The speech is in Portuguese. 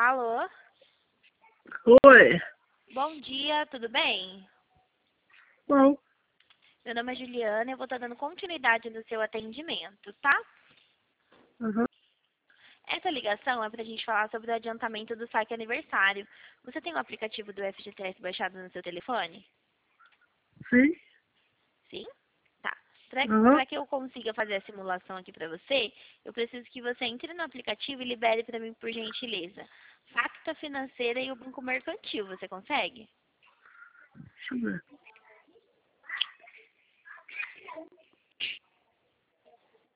Alô? Oi. Bom dia, tudo bem? Bom. Meu nome é Juliana e eu vou estar dando continuidade no seu atendimento, tá? Uhum. Essa ligação é para a gente falar sobre o adiantamento do saque aniversário. Você tem o aplicativo do FGTS baixado no seu telefone? Sim. Sim? Tá. Uhum. Para que eu consiga fazer a simulação aqui para você, eu preciso que você entre no aplicativo e libere para mim, por gentileza, Facta Financeira e o Banco Mercantil. Você consegue? Deixa eu ver.